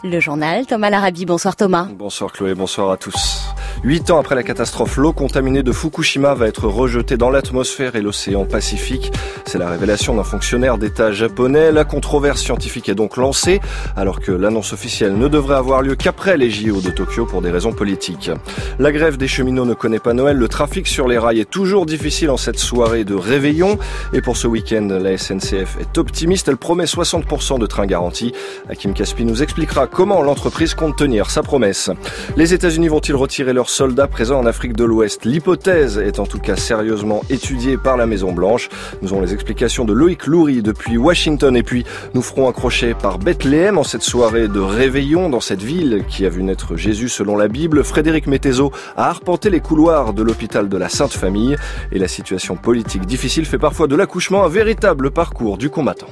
Le journal, Thomas Larabi. Bonsoir Thomas. Bonsoir Chloé, bonsoir à tous. 8 ans après la catastrophe, l'eau contaminée de Fukushima va être rejetée dans l'atmosphère et l'océan Pacifique. C'est la révélation d'un fonctionnaire d'État japonais. La controverse scientifique est donc lancée, alors que l'annonce officielle ne devrait avoir lieu qu'après les JO de Tokyo pour des raisons politiques. La grève des cheminots ne connaît pas Noël. Le trafic sur les rails est toujours difficile en cette soirée de réveillon. Et pour ce week-end, la SNCF est optimiste. Elle promet 60% de trains garantis. Hakim Caspi nous expliquera comment l'entreprise compte tenir sa promesse. Les États-Unis vont-ils retirer leurs soldats présents en Afrique de l'Ouest? L'hypothèse est en tout cas sérieusement étudiée par la Maison-Blanche. Nous avons les explications de Loïc Loury depuis Washington. Et puis, nous ferons un crochet par Bethléem en cette soirée de réveillon dans cette ville qui a vu naître Jésus selon la Bible. Frédéric Mettezo a arpenté les couloirs de l'hôpital de la Sainte Famille. Et la situation politique difficile fait parfois de l'accouchement un véritable parcours du combattant.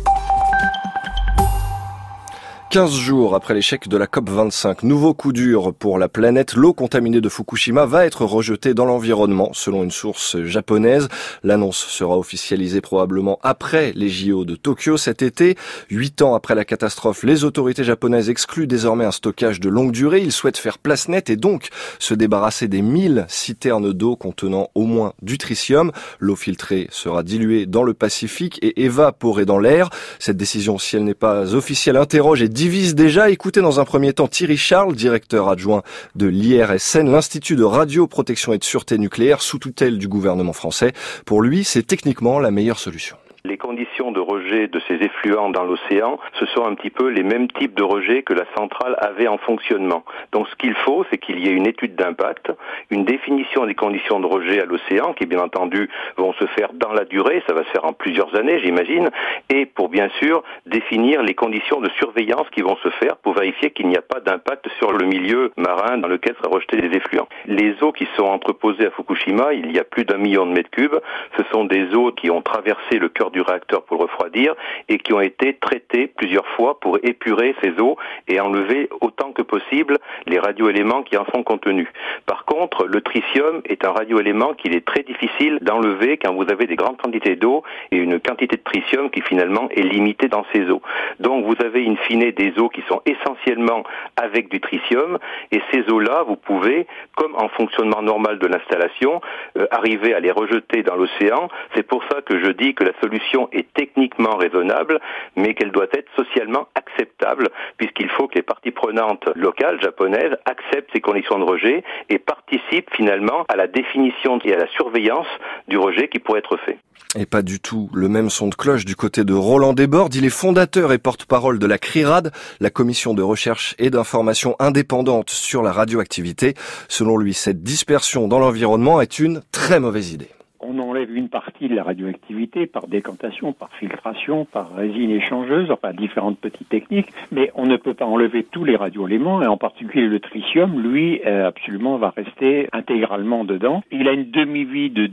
15 jours après l'échec de la COP25, nouveau coup dur pour la planète. L'eau contaminée de Fukushima va être rejetée dans l'environnement, selon une source japonaise. L'annonce sera officialisée probablement après les JO de Tokyo cet été. 8 ans après la catastrophe, les autorités japonaises excluent désormais un stockage de longue durée. Ils souhaitent faire place nette et donc se débarrasser des 1000 citernes d'eau contenant au moins du tritium. L'eau filtrée sera diluée dans le Pacifique et évaporée dans l'air. Cette décision, si elle n'est pas officielle, interroge et divise déjà. Écoutez dans un premier temps Thierry Charles, directeur adjoint de l'IRSN, l'Institut de radioprotection et de sûreté nucléaire sous tutelle du gouvernement français. Pour lui, c'est techniquement la meilleure solution. Les conditions de rejet de ces effluents dans l'océan, ce sont un petit peu les mêmes types de rejets que la centrale avait en fonctionnement. Donc ce qu'il faut, c'est qu'il y ait une étude d'impact, une définition des conditions de rejet à l'océan, qui bien entendu vont se faire dans la durée, ça va se faire en plusieurs années j'imagine, et pour bien sûr définir les conditions de surveillance qui vont se faire pour vérifier qu'il n'y a pas d'impact sur le milieu marin dans lequel seraient rejetés des effluents. Les eaux qui sont entreposées à Fukushima, il y a plus d'1 million de mètres cubes, ce sont des eaux qui ont traversé le cœur du réacteur pour le refroidir et qui ont été traitées plusieurs fois pour épurer ces eaux et enlever autant que possible les radioéléments qui en sont contenus. Par contre, le tritium est un radioélément qu'il est très difficile d'enlever quand vous avez des grandes quantités d'eau et une quantité de tritium qui finalement est limitée dans ces eaux. Donc vous avez in fine des eaux qui sont essentiellement avec du tritium et ces eaux-là, vous pouvez, comme en fonctionnement normal de l'installation, arriver à les rejeter dans l'océan. C'est pour ça que je dis que la solution est techniquement raisonnable, mais qu'elle doit être socialement acceptable, puisqu'il faut que les parties prenantes locales, japonaises, acceptent ces conditions de rejet et participent finalement à la définition et à la surveillance du rejet qui pourrait être fait. Et pas du tout le même son de cloche du côté de Roland Desbordes. Il est fondateur et porte-parole de la CRIRAD, la commission de recherche et d'information indépendante sur la radioactivité. Selon lui, cette dispersion dans l'environnement est une très mauvaise idée. On enlève une partie de la radioactivité par décantation, par filtration, par résine échangeuse, enfin différentes petites techniques, mais on ne peut pas enlever tous les radioéléments, et en particulier le tritium, lui, absolument va rester intégralement dedans. Il a une demi-vie de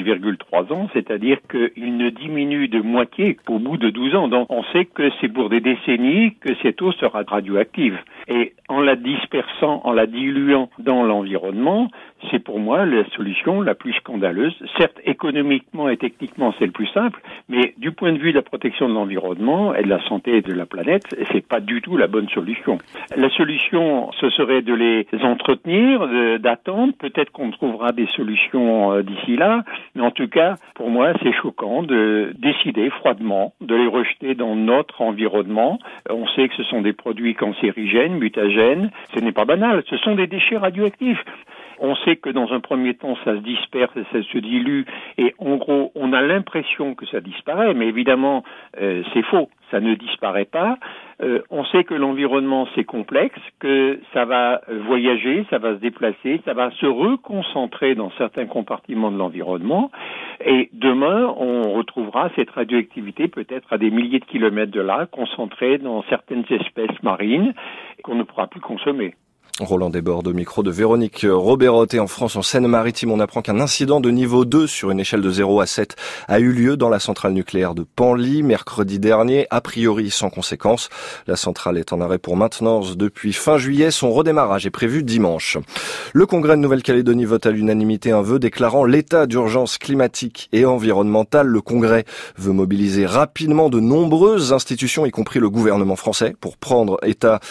12,3 ans, c'est-à-dire qu'il ne diminue de moitié qu'au bout de 12 ans. Donc on sait que c'est pour des décennies que cette eau sera radioactive. Et en la dispersant, en la diluant dans l'environnement, c'est pour moi la solution la plus scandaleuse. Certes, économiquement et techniquement, c'est le plus simple, mais du point de vue de la protection de l'environnement et de la santé de la planète, c'est pas du tout la bonne solution. La solution, ce serait de les entretenir, d'attendre. Peut-être qu'on trouvera des solutions d'ici là, mais en tout cas, pour moi, c'est choquant de décider froidement de les rejeter dans notre environnement. On sait que ce sont des produits cancérigènes, mutagènes. Ce n'est pas banal. Ce sont des déchets radioactifs. On sait que dans un premier temps, ça se disperse et ça se dilue et en gros, on a l'impression que ça disparaît, mais évidemment, c'est faux, ça ne disparaît pas. On sait que l'environnement, c'est complexe, que ça va voyager, ça va se déplacer, ça va se reconcentrer dans certains compartiments de l'environnement et demain, on retrouvera cette radioactivité peut-être à des milliers de kilomètres de là, concentrée dans certaines espèces marines qu'on ne pourra plus consommer. Roland Desbordes au micro de Véronique Roberotte. Et en France, en Seine-Maritime, on apprend qu'un incident de niveau 2 sur une échelle de 0 à 7 a eu lieu dans la centrale nucléaire de Penly mercredi dernier, a priori sans conséquence. La centrale est en arrêt pour maintenance depuis fin juillet. Son redémarrage est prévu dimanche. Le Congrès de Nouvelle-Calédonie vote à l'unanimité un vœu déclarant l'état d'urgence climatique et environnementale. Le Congrès veut mobiliser rapidement de nombreuses institutions, y compris le gouvernement français, pour prendre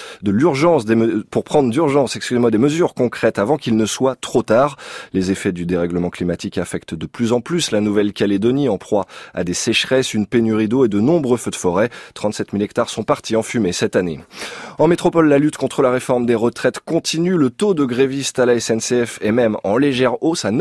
d'urgence des mesures concrètes avant qu'il ne soit trop tard. Les effets du dérèglement climatique affectent de plus en plus la Nouvelle-Calédonie, en proie à des sécheresses, une pénurie d'eau et de nombreux feux de forêt. 37 000 hectares sont partis en fumée cette année. En métropole, la lutte contre la réforme des retraites continue. Le taux de grévistes à la SNCF est même en légère hausse à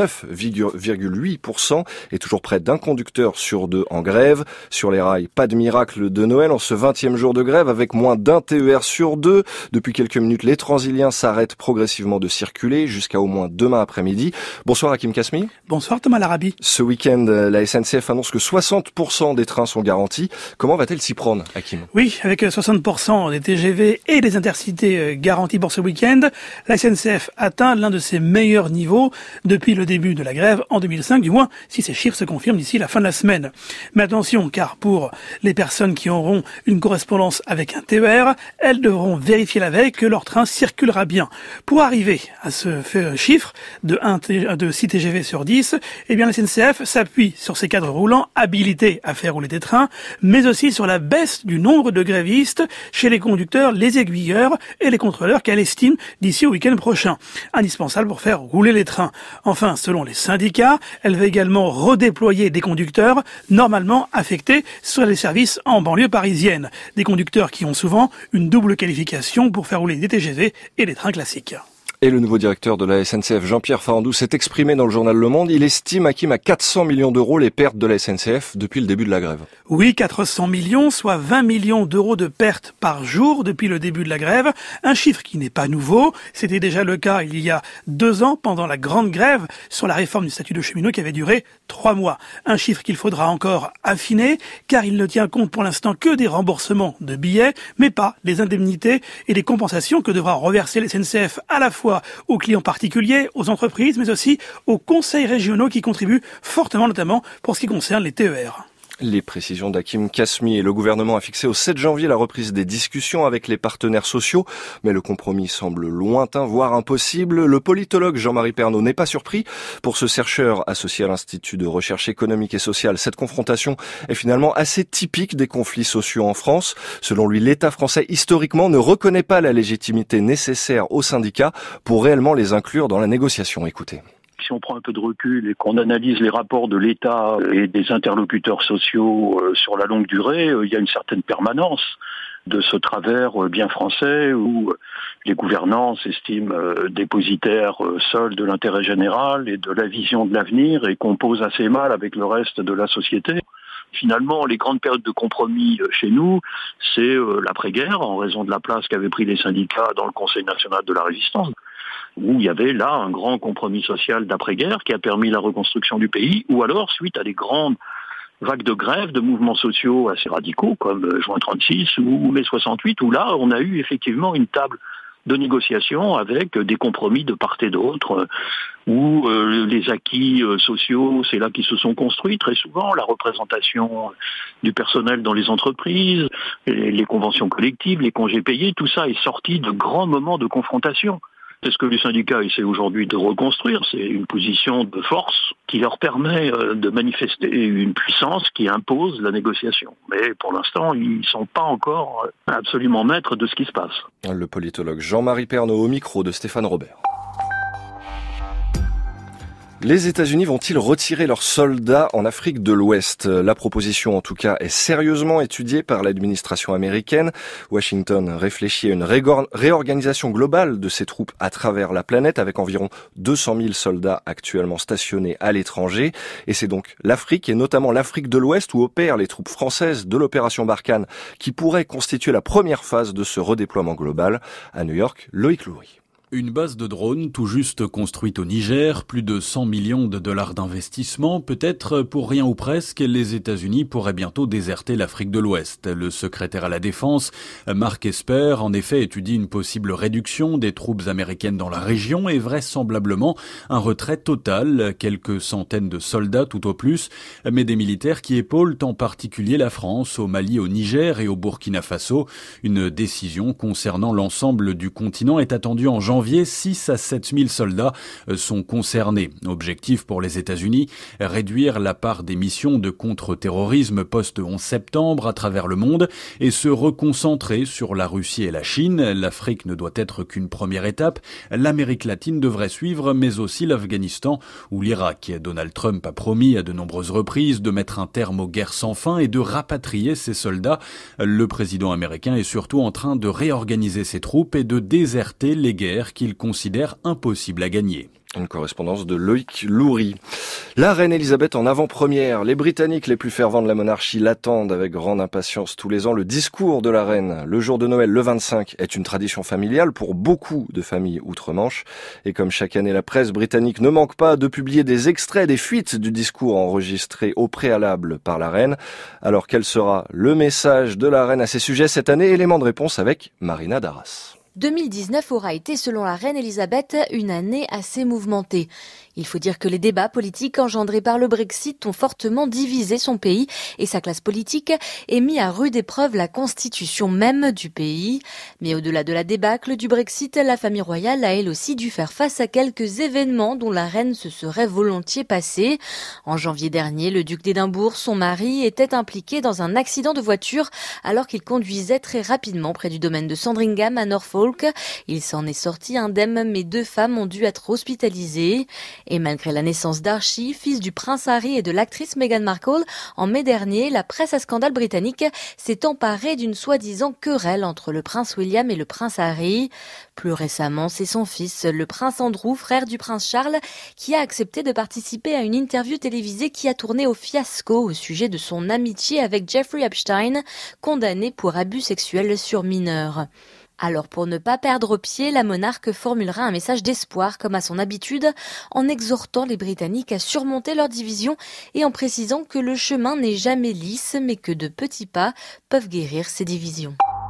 9,8% et toujours près d'un conducteur sur 2 en grève. Sur les rails, pas de miracle de Noël en ce 20e jour de grève avec moins d'un TER sur 2. Depuis quelques minutes, les Transiliens s'arrête progressivement de circuler jusqu'à au moins demain après-midi. Bonsoir Hakim Kasmi. Bonsoir Thomas Larabi. Ce week-end, la SNCF annonce que 60% des trains sont garantis. Comment va-t-elle s'y prendre, Hakim ? Oui, avec 60% des TGV et des intercités garantis pour ce week-end, la SNCF atteint l'un de ses meilleurs niveaux depuis le début de la grève en 2005, du moins si ces chiffres se confirment d'ici la fin de la semaine. Mais attention, car pour les personnes qui auront une correspondance avec un TER, elles devront vérifier la veille que leur train circulera bien. Pour arriver à ce chiffre de 6 TGV sur 10, eh bien la SNCF s'appuie sur ses cadres roulants habilités à faire rouler des trains, mais aussi sur la baisse du nombre de grévistes chez les conducteurs, les aiguilleurs et les contrôleurs qu'elle estime d'ici au week-end prochain, indispensable pour faire rouler les trains. Enfin, selon les syndicats, elle va également redéployer des conducteurs normalement affectés sur les services en banlieue parisienne, des conducteurs qui ont souvent une double qualification pour faire rouler des TGV et des trains classiques. Et le nouveau directeur de la SNCF, Jean-Pierre Farandou, s'est exprimé dans le journal Le Monde. Il estime, Hakim, à 400 millions d'euros les pertes de la SNCF depuis le début de la grève. Oui, 400 millions, soit 20 millions d'euros de pertes par jour depuis le début de la grève. Un chiffre qui n'est pas nouveau. C'était déjà le cas il y a 2 ans, pendant la grande grève sur la réforme du statut de cheminot qui avait duré 3 mois. Un chiffre qu'il faudra encore affiner, car il ne tient compte pour l'instant que des remboursements de billets, mais pas des indemnités et des compensations que devra reverser la SNCF à la fois aux clients particuliers, aux entreprises, mais aussi aux conseils régionaux qui contribuent fortement, notamment pour ce qui concerne les TER. Les précisions d'Hakim Kasmi. Et le gouvernement a fixé au 7 janvier la reprise des discussions avec les partenaires sociaux, mais le compromis semble lointain, voire impossible. Le politologue Jean-Marie Pernaut n'est pas surpris. Pour ce chercheur associé à l'Institut de recherche économique et sociale, cette confrontation est finalement assez typique des conflits sociaux en France. Selon lui, l'État français, historiquement, ne reconnaît pas la légitimité nécessaire aux syndicats pour réellement les inclure dans la négociation. Écoutez. Si on prend un peu de recul et qu'on analyse les rapports de l'État et des interlocuteurs sociaux sur la longue durée, il y a une certaine permanence de ce travers bien français où les gouvernants s'estiment dépositaires seuls de l'intérêt général et de la vision de l'avenir et composent assez mal avec le reste de la société. Finalement, les grandes périodes de compromis chez nous, c'est l'après-guerre, en raison de la place qu'avaient pris les syndicats dans le Conseil national de la résistance, où il y avait là un grand compromis social d'après-guerre qui a permis la reconstruction du pays, ou alors suite à des grandes vagues de grève, de mouvements sociaux assez radicaux, comme Juin 36 ou mai 68, où là, on a eu effectivement une table de négociation avec des compromis de part et d'autre, où les acquis sociaux, c'est là qu'ils se sont construits très souvent, la représentation du personnel dans les entreprises, les conventions collectives, les congés payés, tout ça est sorti de grands moments de confrontation. C'est ce que les syndicats essaient aujourd'hui de reconstruire, c'est une position de force qui leur permet de manifester une puissance qui impose la négociation. Mais pour l'instant, ils ne sont pas encore absolument maîtres de ce qui se passe. Le politologue Jean-Marie Pernaut au micro de Stéphane Robert. Les États-Unis vont-ils retirer leurs soldats en Afrique de l'Ouest ? La proposition, en tout cas, est sérieusement étudiée par l'administration américaine. Washington réfléchit à une réorganisation globale de ses troupes à travers la planète, avec environ 200 000 soldats actuellement stationnés à l'étranger. Et c'est donc l'Afrique, et notamment l'Afrique de l'Ouest, où opèrent les troupes françaises de l'opération Barkhane, qui pourrait constituer la première phase de ce redéploiement global. À New York, Loïc Loury. Une base de drones tout juste construite au Niger, plus de 100 millions de dollars d'investissement, peut-être pour rien ou presque, les États-Unis pourraient bientôt déserter l'Afrique de l'Ouest. Le secrétaire à la Défense, Mark Esper, en effet étudie une possible réduction des troupes américaines dans la région et vraisemblablement un retrait total, quelques centaines de soldats tout au plus, mais des militaires qui épaulent en particulier la France, au Mali, au Niger et au Burkina Faso. Une décision concernant l'ensemble du continent est attendue en janvier. 6 à 7 000 soldats sont concernés. Objectif pour les États-Unis, réduire la part des missions de contre-terrorisme post-11 septembre à travers le monde et se reconcentrer sur la Russie et la Chine. L'Afrique ne doit être qu'une première étape. L'Amérique latine devrait suivre, mais aussi l'Afghanistan ou l'Irak. Donald Trump a promis à de nombreuses reprises de mettre un terme aux guerres sans fin et de rapatrier ses soldats. Le président américain est surtout en train de réorganiser ses troupes et de déserter les guerres qu'il considère impossible à gagner. Une correspondance de Loïc Loury. La reine Elisabeth en avant-première. Les Britanniques les plus fervents de la monarchie l'attendent avec grande impatience tous les ans. Le discours de la reine, le jour de Noël, le 25, est une tradition familiale pour beaucoup de familles outre-Manche. Et comme chaque année, la presse britannique ne manque pas de publier des extraits, des fuites du discours enregistré au préalable par la reine. Alors quel sera le message de la reine à ces sujets cette année? Élément de réponse avec Marina Darras. 2019 aura été, selon la reine Elisabeth, une année assez mouvementée. Il faut dire que les débats politiques engendrés par le Brexit ont fortement divisé son pays et sa classe politique et mis à rude épreuve la constitution même du pays. Mais au-delà de la débâcle du Brexit, la famille royale a elle aussi dû faire face à quelques événements dont la reine se serait volontiers passée. En janvier dernier, le duc d'Édimbourg, son mari, était impliqué dans un accident de voiture alors qu'il conduisait très rapidement près du domaine de Sandringham à Norfolk. Il s'en est sorti indemne, mais 2 femmes ont dû être hospitalisées. Et malgré la naissance d'Archie, fils du prince Harry et de l'actrice Meghan Markle, en mai dernier, la presse à scandale britannique s'est emparée d'une soi-disant querelle entre le prince William et le prince Harry. Plus récemment, c'est son fils, le prince Andrew, frère du prince Charles, qui a accepté de participer à une interview télévisée qui a tourné au fiasco au sujet de son amitié avec Jeffrey Epstein, condamné pour abus sexuels sur mineurs. Alors pour ne pas perdre pied, la monarque formulera un message d'espoir comme à son habitude en exhortant les Britanniques à surmonter leurs divisions et en précisant que le chemin n'est jamais lisse mais que de petits pas peuvent guérir ces divisions.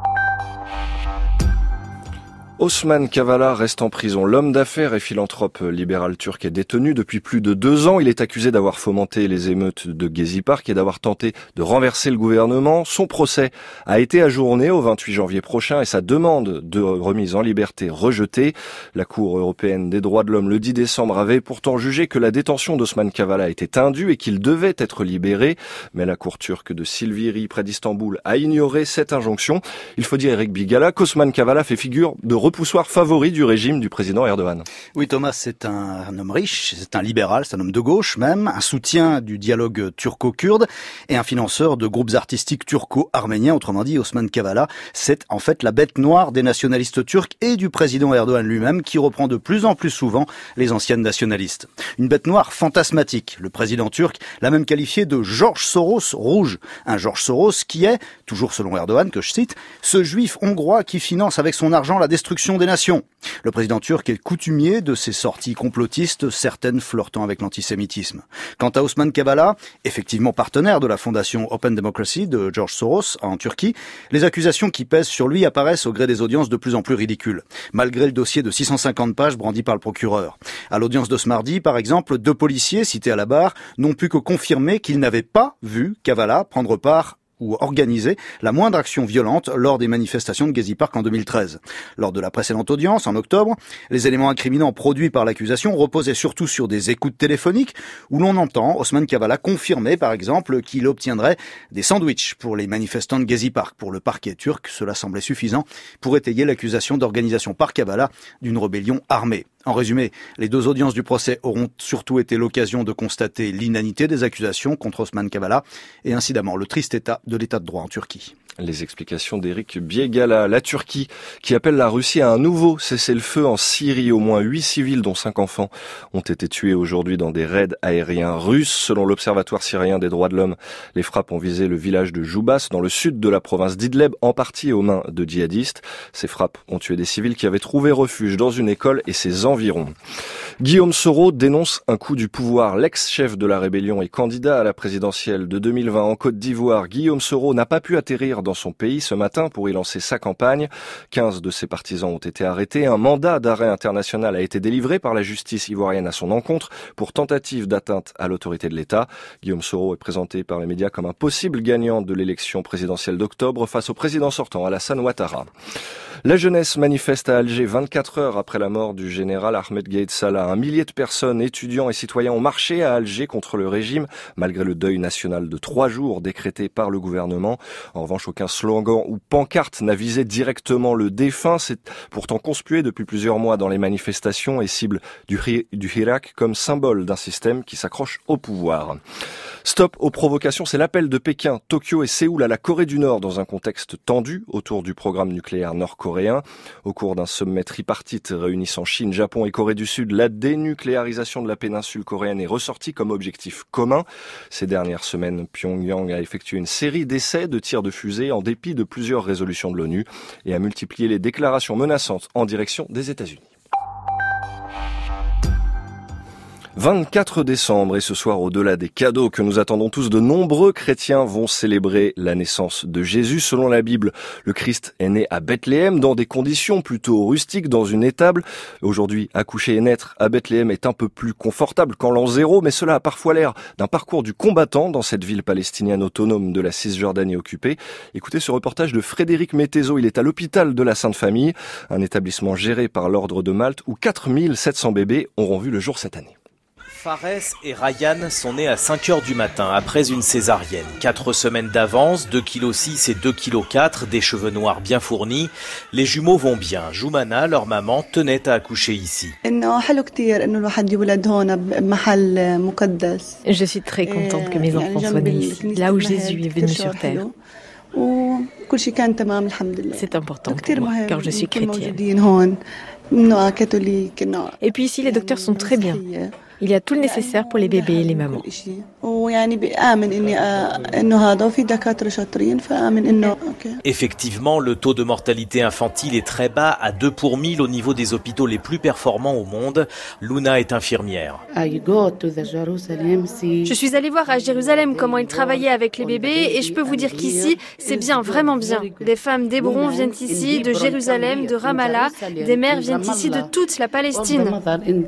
Osman Kavala reste en prison. L'homme d'affaires et philanthrope libéral turc est détenu depuis plus de 2 ans. Il est accusé d'avoir fomenté les émeutes de Gezi Park et d'avoir tenté de renverser le gouvernement. Son procès a été ajourné au 28 janvier prochain et sa demande de remise en liberté rejetée. La Cour européenne des droits de l'homme le 10 décembre avait pourtant jugé que la détention d'Osman Kavala était indue et qu'il devait être libéré. Mais la Cour turque de Silivri, près d'Istanbul, a ignoré cette injonction. Il faut dire, Eric Bigala, qu'Osman Kavala fait figure de repoussoir favori du régime du président Erdogan. Oui, Thomas, c'est un homme riche, c'est un libéral, c'est un homme de gauche même, un soutien du dialogue turco-kurde et un financeur de groupes artistiques turco-arméniens. Autrement dit, Osman Kavala, c'est en fait la bête noire des nationalistes turcs et du président Erdogan lui-même qui reprend de plus en plus souvent les anciennes nationalistes. Une bête noire fantasmatique. Le président turc l'a même qualifié de George Soros rouge. Un George Soros qui est, toujours selon Erdogan, que je cite, ce juif hongrois qui finance avec son argent la destruction des nations. Le président turc est coutumier de ces sorties complotistes, certaines flirtant avec l'antisémitisme. Quant à Osman Kavala, effectivement partenaire de la fondation Open Democracy de George Soros en Turquie, les accusations qui pèsent sur lui apparaissent au gré des audiences de plus en plus ridicules, malgré le dossier de 650 pages brandi par le procureur. À l'audience de ce mardi, par exemple, 2 policiers cités à la barre n'ont pu que confirmer qu'ils n'avaient pas vu Kavala prendre part ou organiser la moindre action violente lors des manifestations de Gezi Park en 2013. Lors de la précédente audience, en octobre, les éléments incriminants produits par l'accusation reposaient surtout sur des écoutes téléphoniques où l'on entend Osman Kavala confirmer, par exemple, qu'il obtiendrait des sandwichs pour les manifestants de Gezi Park. Pour le parquet turc, cela semblait suffisant pour étayer l'accusation d'organisation par Kavala d'une rébellion armée. En résumé, les 2 audiences du procès auront surtout été l'occasion de constater l'inanité des accusations contre Osman Kavala et incidemment le triste état de l'état de droit en Turquie. Les explications d'Éric Biegala. La Turquie qui appelle la Russie à un nouveau cessez-le-feu en Syrie. Au moins 8 civils, dont 5 enfants, ont été tués aujourd'hui dans des raids aériens russes. Selon l'Observatoire syrien des droits de l'homme, les frappes ont visé le village de Joubas, dans le sud de la province d'Idleb, en partie aux mains de djihadistes. Ces frappes ont tué des civils qui avaient trouvé refuge dans une école et ses environs. Guillaume Soro dénonce un coup du pouvoir. L'ex-chef de la rébellion et candidat à la présidentielle de 2020 en Côte d'Ivoire, Guillaume Soro n'a pas pu atterrir dans son pays ce matin pour y lancer sa campagne. 15 de ses partisans ont été arrêtés. Un mandat d'arrêt international a été délivré par la justice ivoirienne à son encontre pour tentative d'atteinte à l'autorité de l'État. Guillaume Soro est présenté par les médias comme un possible gagnant de l'élection présidentielle d'octobre face au président sortant Alassane Ouattara. La jeunesse manifeste à Alger 24 heures après la mort du général Ahmed Gaïd Salah. 1 millier de personnes, étudiants et citoyens ont marché à Alger contre le régime, malgré le deuil national de 3 jours décrété par le gouvernement. En revanche, aucun slogan ou pancarte n'a visé directement le défunt. C'est pourtant conspué depuis plusieurs mois dans les manifestations et cible du Hirak comme symbole d'un système qui s'accroche au pouvoir. Stop aux provocations, c'est l'appel de Pékin, Tokyo et Séoul à la Corée du Nord dans un contexte tendu autour du programme nucléaire nord-coréen. Au cours d'un sommet tripartite réunissant Chine, Japon et Corée du Sud, la dénucléarisation de la péninsule coréenne est ressortie comme objectif commun. Ces dernières semaines, Pyongyang a effectué une série d'essais de tirs de fusée en dépit de plusieurs résolutions de l'ONU et a multiplié les déclarations menaçantes en direction des États-Unis. 24 décembre et ce soir, au-delà des cadeaux que nous attendons tous, de nombreux chrétiens vont célébrer la naissance de Jésus. Selon la Bible, le Christ est né à Bethléem dans des conditions plutôt rustiques, dans une étable. Aujourd'hui, accoucher et naître à Bethléem est un peu plus confortable qu'en l'an 0, mais cela a parfois l'air d'un parcours du combattant dans cette ville palestinienne autonome de la Cisjordanie occupée. Écoutez ce reportage de Frédéric Mettezo. Il est à l'hôpital de la Sainte Famille, un établissement géré par l'Ordre de Malte où 4700 bébés auront vu le jour cette année. Fares et Ryan sont nés à 5 heures du matin après une césarienne. 4 semaines d'avance, 2,6 kg et 2,4 kg, des cheveux noirs bien fournis. Les jumeaux vont bien. Joumana, leur maman, tenait à accoucher ici. Je suis très contente que mes enfants soient nés ici, là où Jésus est venu sur terre. C'est important pour moi, car je suis chrétienne. Et puis ici, les docteurs sont très bien. Il y a tout le nécessaire pour les bébés et les mamans. Effectivement, le taux de mortalité infantile est très bas, à 2 pour 1000 au niveau des hôpitaux les plus performants au monde. Luna est infirmière. Je suis allée voir à Jérusalem comment ils travaillaient avec les bébés et je peux vous dire qu'ici, c'est bien, vraiment bien. Des femmes d'Hébron viennent ici, de Jérusalem, de Ramallah. Des mères viennent ici de toute la Palestine.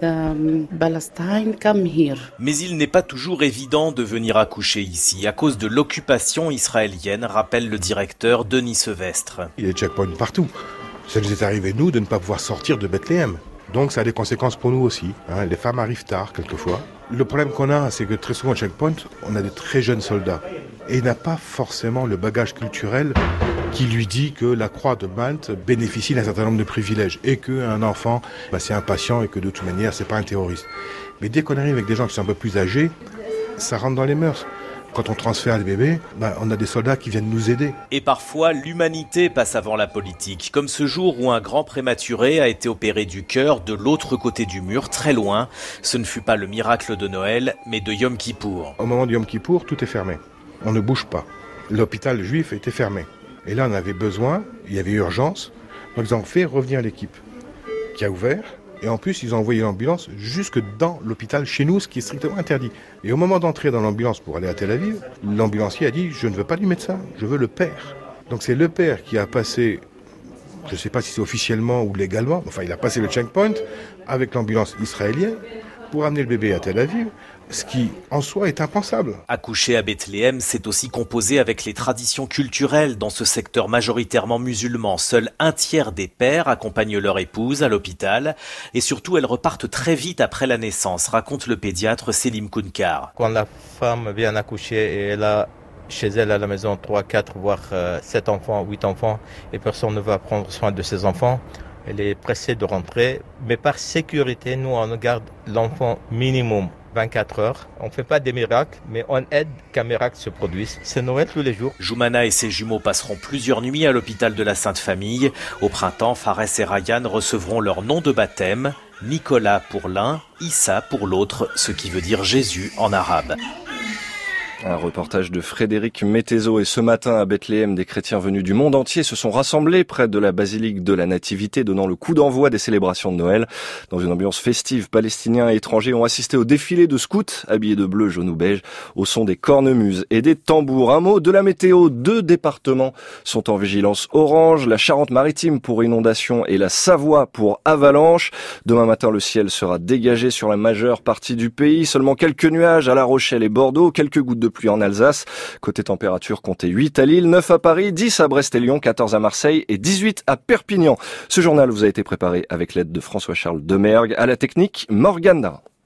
Mais il n'est pas toujours évident de venir accoucher ici à cause de l'occupation israélienne, rappelle le directeur Denis Sevestre. Il y a des checkpoints partout. Ça nous est arrivé, nous, de ne pas pouvoir sortir de Bethléem. Donc ça a des conséquences pour nous aussi. Les femmes arrivent tard, quelquefois. Le problème qu'on a, c'est que très souvent au checkpoint, on a de très jeunes soldats. Et il n'a pas forcément le bagage culturel qui lui dit que la Croix de Malte bénéficie d'un certain nombre de privilèges et qu'un enfant, c'est un patient et que de toute manière, c'est pas un terroriste. Mais dès qu'on arrive avec des gens qui sont un peu plus âgés, ça rentre dans les mœurs. Quand on transfère les bébés, on a des soldats qui viennent nous aider. Et parfois, l'humanité passe avant la politique. Comme ce jour où un grand prématuré a été opéré du cœur de l'autre côté du mur, très loin. Ce ne fut pas le miracle de Noël, mais de Yom Kippour. Au moment de Yom Kippour, tout est fermé. On ne bouge pas. L'hôpital juif était fermé. Et là, on avait besoin, il y avait urgence. Donc ils ont fait revenir l'équipe qui a ouvert. Et en plus, ils ont envoyé l'ambulance jusque dans l'hôpital chez nous, ce qui est strictement interdit. Et au moment d'entrer dans l'ambulance pour aller à Tel Aviv, l'ambulancier a dit « Je ne veux pas du médecin, je veux le père ». Donc c'est le père qui a passé, je ne sais pas si c'est officiellement ou légalement, enfin il a passé le checkpoint avec l'ambulance israélienne pour amener le bébé à Tel Aviv, ce qui en soi est impensable. Accoucher à Bethléem, c'est aussi composer avec les traditions culturelles dans ce secteur majoritairement musulman. Seul 1/3 des pères accompagnent leur épouse à l'hôpital et surtout elles repartent très vite après la naissance, raconte le pédiatre Selim Kounkar. Quand la femme vient accoucher et elle a chez elle à la maison 3, 4, voire 7 enfants, 8 enfants et personne ne va prendre soin de ses enfants, elle est pressée de rentrer, mais par sécurité, nous on garde l'enfant minimum 24 heures. On ne fait pas des miracles, mais on aide qu'un miracle se produise. C'est Noël tous les jours. Joumana et ses jumeaux passeront plusieurs nuits à l'hôpital de la Sainte Famille. Au printemps, Fares et Ryan recevront leur nom de baptême. Nicolas pour l'un, Issa pour l'autre, ce qui veut dire Jésus en arabe. Un reportage de Frédéric Mettezo. Et ce matin à Bethléem, des chrétiens venus du monde entier se sont rassemblés près de la basilique de la Nativité, donnant le coup d'envoi des célébrations de Noël. Dans une ambiance festive, Palestiniens et étrangers ont assisté au défilé de scouts, habillés de bleu, jaune ou beige, au son des cornemuses et des tambours. Un mot de la météo. 2 départements sont en vigilance orange, la Charente-Maritime pour inondation et la Savoie pour avalanche. Demain matin, le ciel sera dégagé sur la majeure partie du pays. Seulement quelques nuages à La Rochelle et Bordeaux, quelques gouttes de pluie en Alsace. Côté température, comptez 8 à Lille, 9 à Paris, 10 à Brest et Lyon, 14 à Marseille et 18 à Perpignan. Ce journal vous a été préparé avec l'aide de François-Charles Demergue. À la technique, Morgane Darin.